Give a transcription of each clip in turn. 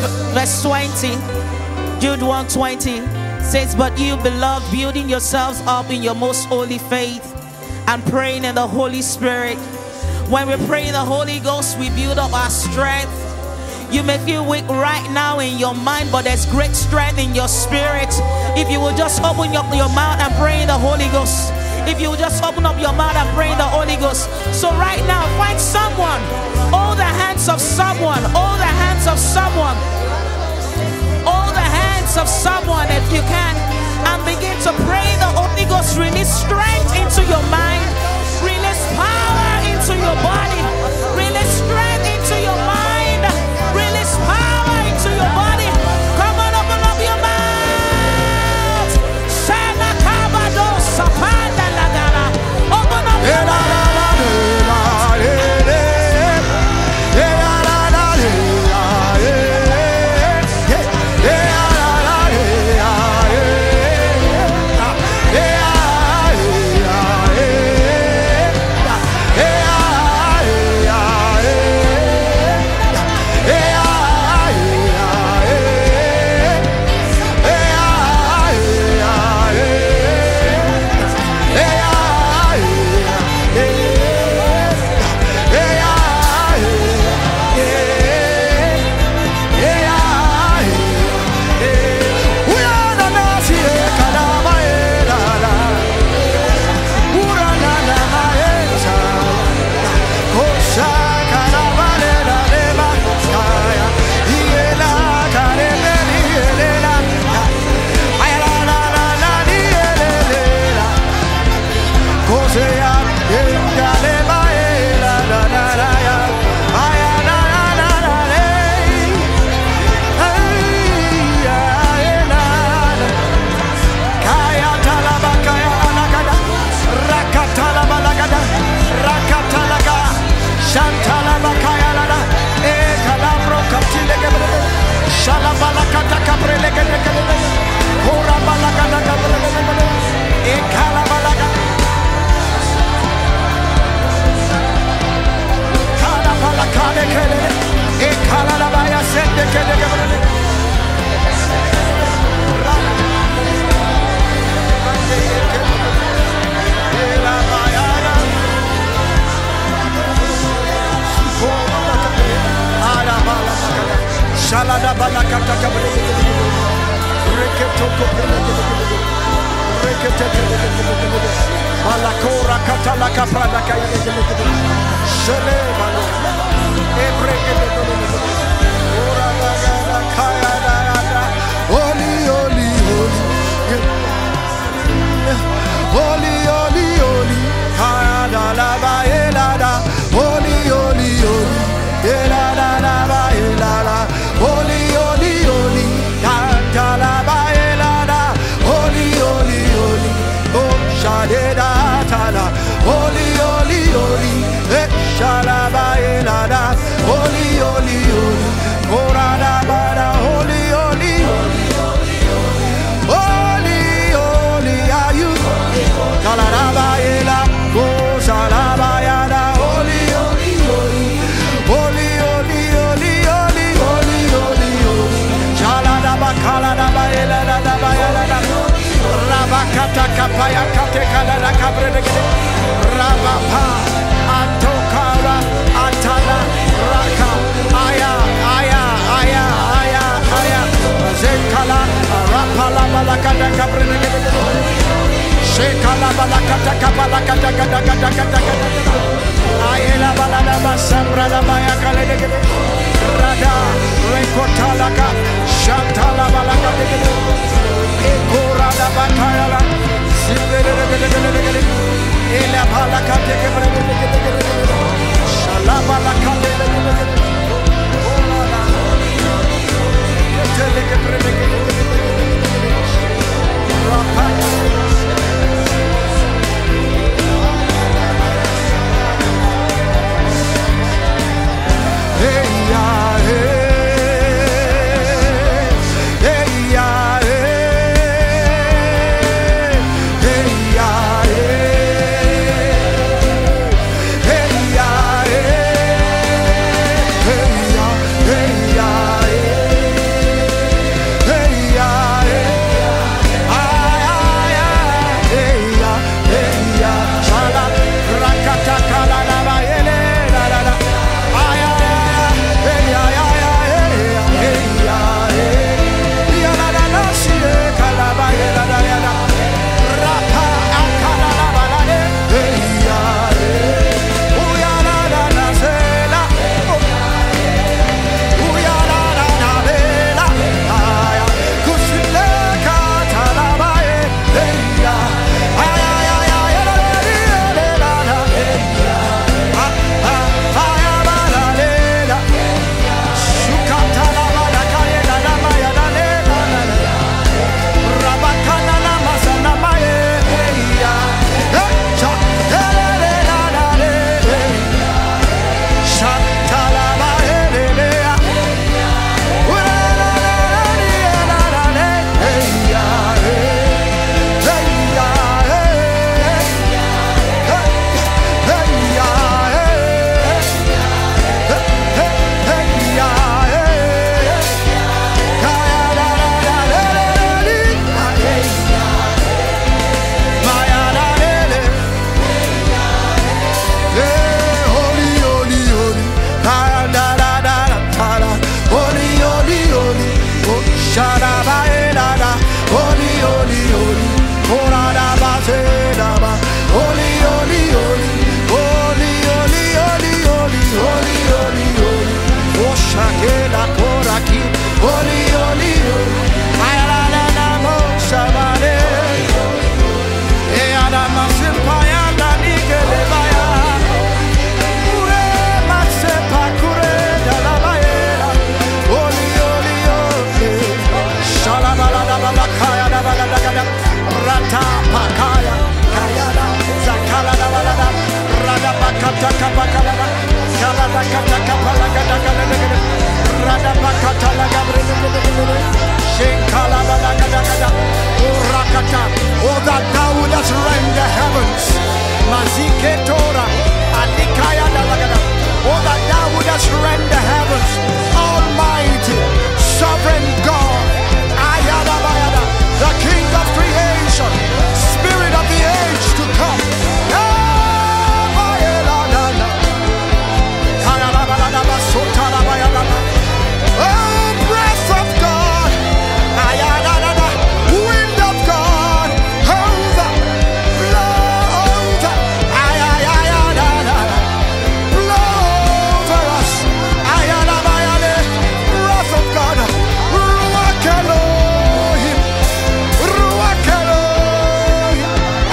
verse 20. Jude 1:20 says, "But you, beloved, building yourselves up in your most holy faith and praying in the Holy Spirit." When we pray in the Holy Ghost, we build up our strength. You may feel weak right now in your mind, but there's great strength in your spirit. If you will just open up your mouth and pray in the Holy Ghost. If you will just open up your mouth and pray in the Holy Ghost. So right now, find someone. Hold the hands of someone. Hold the hands of someone. Hold the hands of someone if you can. And begin to pray in the Holy Ghost. Release strength into your mind. Release power into your body. Release strength into your mind. Release power into your body. Come on, open up your mouth. Sana kabado sapanda lagara. Open up your mouth. Hey, Oh, that thou wouldst rend the heavens. Oh, that thou wouldst rend the heavens. Almighty, sovereign God, the King of creation, Spirit of the age to come. Oh, breath of God, wind of God, over, blow over, blow over us. Breath of God, Ruach Elohim, Ruach Elohim,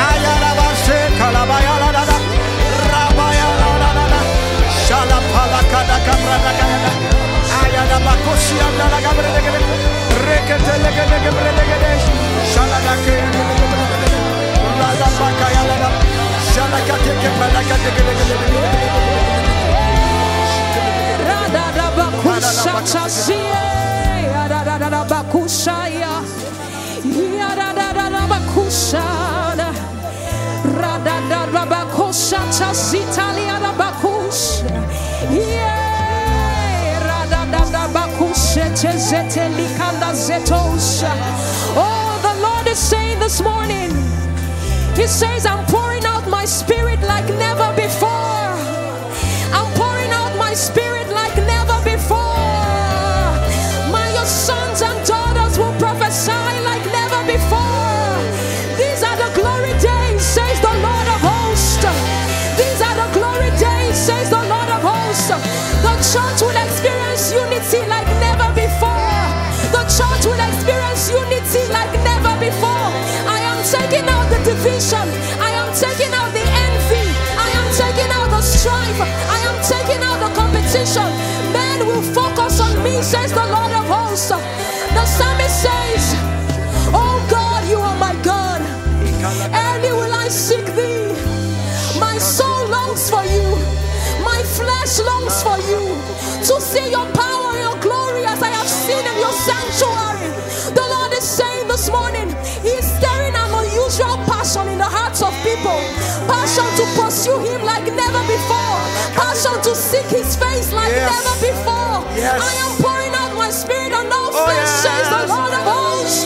Oh, the Lord is saying this morning, He says, I'm pouring out my spirit like never before. I'm pouring out my spirit like never before. Your sons and daughters will prophesy like never before. These are the glory days, says the Lord of hosts. These are the glory days, says the Lord of hosts. The church will experience unity like never before. The church will experience unity like never before. I am taking out the division. I am taking out the envy. I am taking out the strife. I am taking out the competition. Men will focus on me, says the Lord of hosts. The psalmist says, oh God, you are my God. Early will I seek thee. My soul longs for you. My flesh longs for you. To see your power and your glory as I have seen in your sanctuary. The Lord is saying this morning, He is stirring an unusual passion in the hearts of people. Passion to pursue Him like never before. Passion to seek His face like never before. I am pouring out my spirit on all flesh, says the Lord of hosts.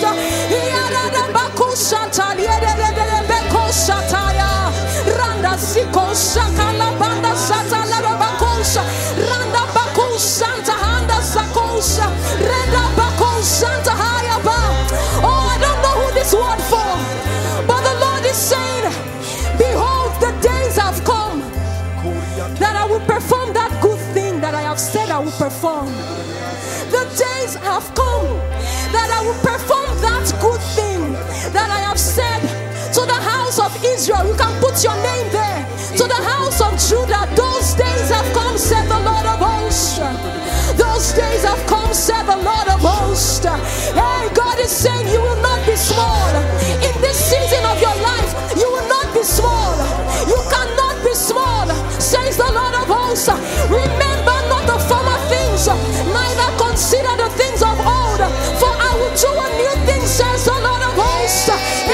Randa Siko Shakala Banda Sata Larabakosa Randa Bako Santa Handa Sakosa Renda Bako Santa Hayaba. Oh, I don't know who this word for, but the Lord is saying, behold, the days have come that I will perform that good thing that I have said I will perform. The days have come that I will perform that good thing that I have said to the house of Israel. You can put your name there. To the house of Judah, those days have come, said the Lord of hosts. Those days have come, said the Lord of hosts. Hey, God is saying you will not be small. In this season of your life, you will not be small. You cannot be small, says the Lord of hosts. Remember not the former things, neither consider the things of old. For I will do a new thing, says the Lord of hosts.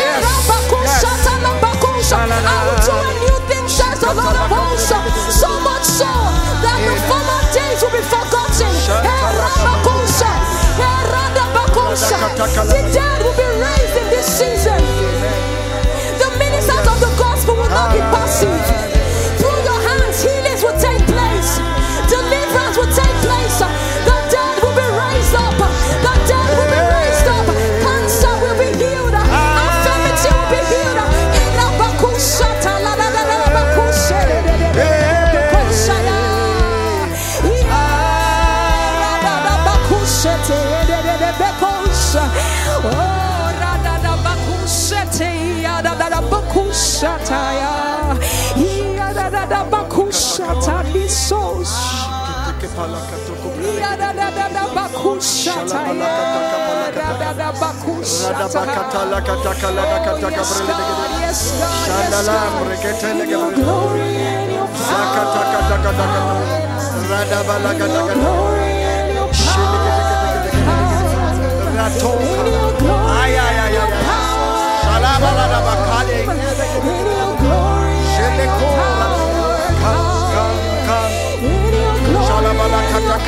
I will do a new thing, says the Lord of hosts. So much so that the former days will be forgotten. The dead will be raised in this season. The ministers of the gospel will not be passive. Through your hands, healings will take place. Deliverance will take place. The dead will be raised up. The dead will be raised up. Cancer will be healed. Infirmity will be healed. In your glory and your power come. In your glory and your power come. In your glory and your power come. In your glory and your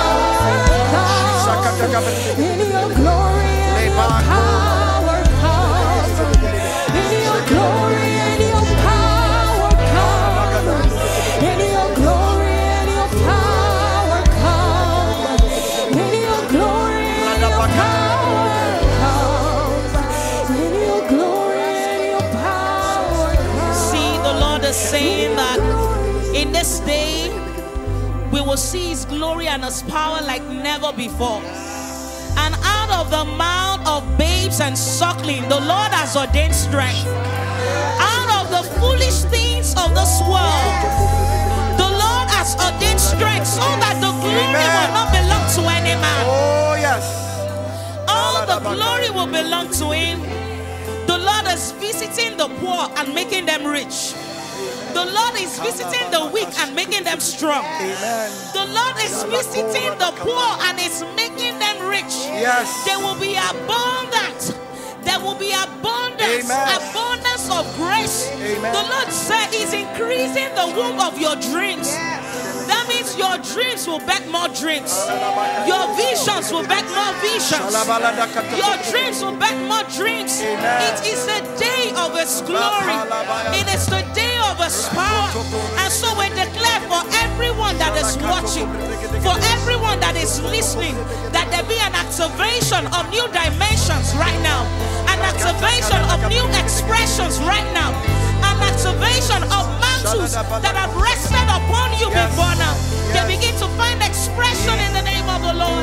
power come. In your glory and your power come. In your glory and your power come. In your glory and your power come. In your glory and your power come. In your glory and your power come. See, the Lord is saying that in this day we will see His glory and His power like never before. And out of the mouth of babes and suckling, the Lord has ordained strength. Out of the foolish things of this world, the Lord has ordained strength, so that the glory will not belong to any man. Oh, yes. All the glory will belong to Him. The Lord is visiting the poor and making them rich. The Lord is visiting the weak and making them strong. Amen. The Lord is visiting the poor and is making them rich. Yes. There will be abundance. There will be abundance. Amen. Abundance of grace. Amen. The Lord said He's increasing the womb of your dreams. That means your dreams will back more dreams. Your visions will back more visions. Your dreams will back more dreams. Amen. It is the day of His glory. It is the day of His power. And so we declare for everyone that is watching, for everyone that is listening, that there be an activation of new dimensions right now, an activation of new expressions right now, an activation of mantles that have rested upon you before now. They begin to find expression in the name of the Lord.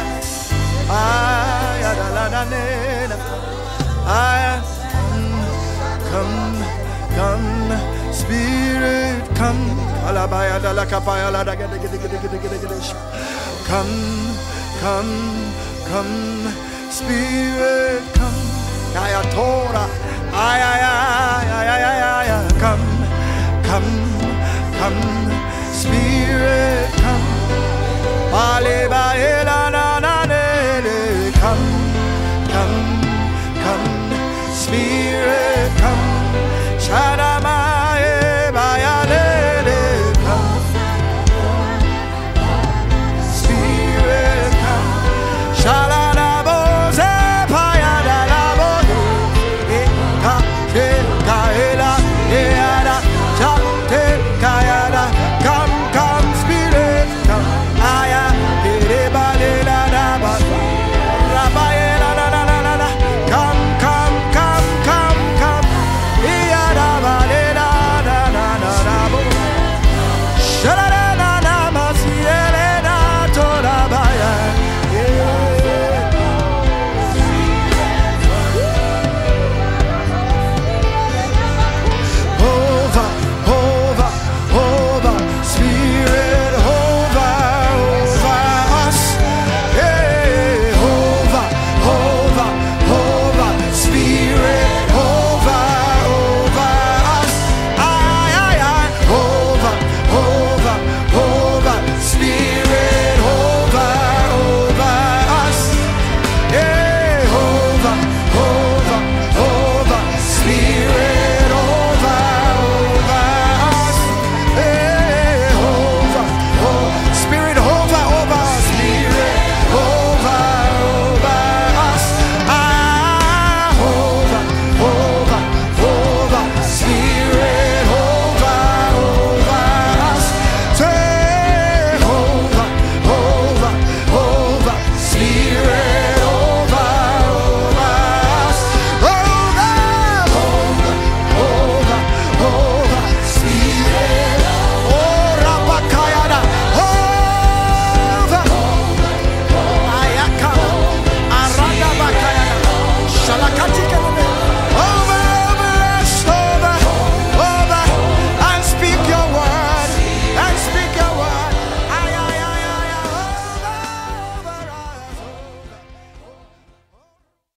Come, Spirit, come. Come, Spirit, come.